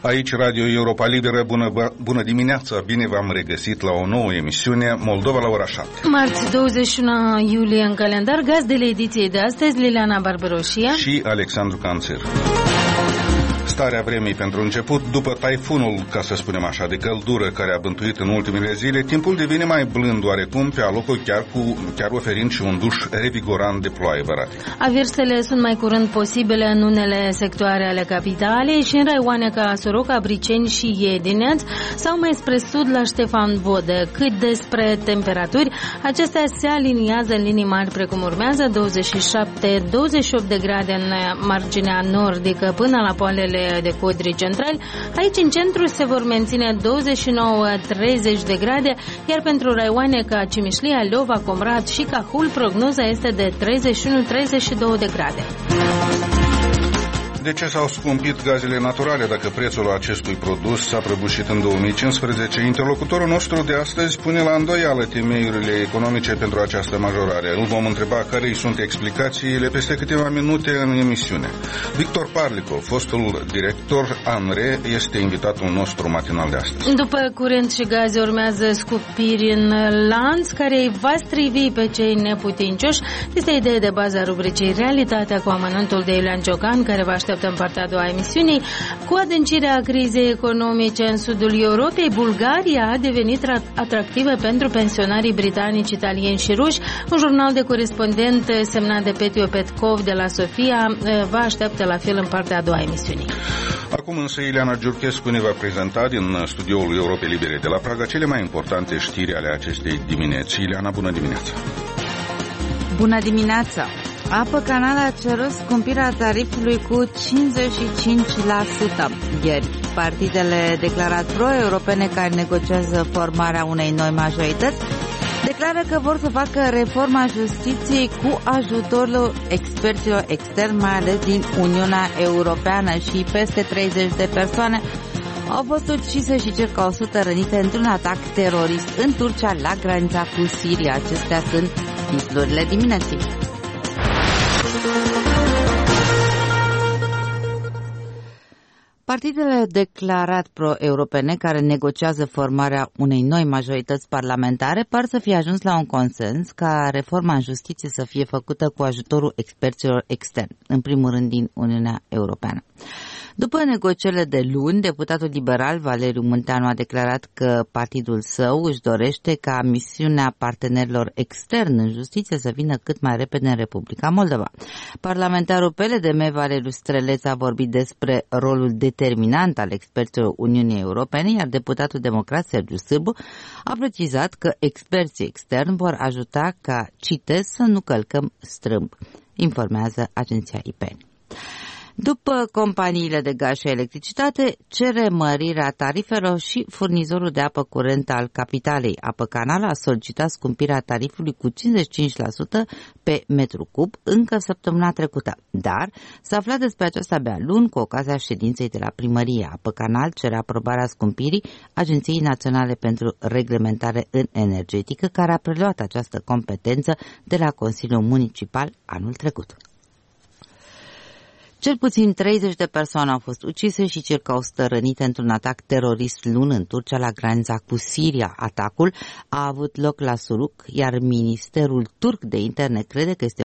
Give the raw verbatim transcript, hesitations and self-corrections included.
Aici Radio Europa Liberă, bună, bună dimineața, bine v-am regăsit la o nouă emisiune Moldova la ora șapte. Marți douăzeci și unu iulie în calendar, gazdele ediției de astăzi, Liliana Barbaroșia și Alexandru Canțir. Starea vremii pentru început, după taifunul, ca să spunem așa, de căldură care a bântuit în ultimele zile, timpul devine mai blând oarecum, pe alocuri chiar, cu, chiar oferind și un duș revigorant de ploaie bărate. Avirsele sunt mai curând posibile în unele sectoare ale capitalei și în raioane ca Soroca, Briceni și Iedineț sau mai spre sud la Ștefan Vodă. Cât despre temperaturi, acestea se aliniază în linii mari precum urmează: douăzeci și șapte douăzeci și opt de grade în marginea nordică până la poalele de Codri central. Aici în centru se vor menține douăzeci și nouă treizeci de grade, iar pentru raioane ca Cimișlia, Leova, Comrat și Cahul, prognoza este de treizeci și unu treizeci și doi de grade. De ce s-au scumpit gazele naturale dacă prețul acestui produs s-a prăbușit în două mii cincisprezece? Interlocutorul nostru de astăzi pune la îndoială temeiurile economice pentru această majorare. Îl vom întreba care îi sunt explicațiile peste câteva minute în emisiune. Victor Parlico, fostul director ANRE, este invitatul nostru matinal de astăzi. După curent și gaze urmează scumpiri în lanț, care îi va strivi pe cei neputincioși. Este ideea de bază a rubricii Realitatea cu amănuntul de Iulian Ciocan, care va aștepta în partea a doua a emisiunii. Cu adâncirea crizei economice în sudul Europei, Bulgaria a devenit atractivă pentru pensionarii britanici, italieni și ruși. Un jurnal de corespondent semnat de Petio Petkov de la Sofia vă așteaptă la fel în partea a doua a emisiunii. Acum însă Ileana Giurchescu ne va prezenta din studioul Europei Libere de la Praga cele mai importante știri ale acestei dimineți. Ileana, bună dimineața! Bună dimineața! Apă Canal a cerut scumpirea tarifului cu cincizeci și cinci la sută. Ieri, partidele declarat pro-europene care negociază formarea unei noi majorități declară că vor să facă reforma justiției cu ajutorul experților externi, mai ales din Uniunea Europeană, și peste treizeci de persoane au fost ucise și circa o sută rănite într-un atac terorist în Turcia la granița cu Siria. Acestea sunt titlurile dimineții. Partidele declarat pro-europene care negociază formarea unei noi majorități parlamentare par să fie ajuns la un consens ca reforma în justiție să fie făcută cu ajutorul experților externi, în primul rând din Uniunea Europeană. După negocierile de luni, deputatul liberal Valeriu Munteanu a declarat că partidul său își dorește ca misiunea partenerilor externi în justiție să vină cât mai repede în Republica Moldova. Parlamentarul P L D M Valeriu Streleț a vorbit despre rolul determinant al experților Uniunii Europene, iar deputatul democrat Sergiu Sârbu a precizat că experții externi vor ajuta ca, citez, să nu călcăm strâmb, informează agenția I P N. După companiile de gaz și electricitate, cere mărirea tarifelor și furnizorul de apă curentă al capitalei. Apă Canal a solicitat scumpirea tarifului cu cincizeci și cinci la sută pe metru cub încă săptămâna trecută, dar s-a aflat despre aceasta abia luni cu ocazia ședinței de la primărie. Apă Canal cere aprobarea scumpirii Agenției Naționale pentru Reglementare în Energetică, care a preluat această competență de la Consiliul Municipal anul trecut. Cel puțin treizeci de persoane au fost ucise și circa o sută rănite într-un atac terorist luni în Turcia la granița cu Siria. Atacul a avut loc la Suruc, iar Ministerul turc de Interne crede că este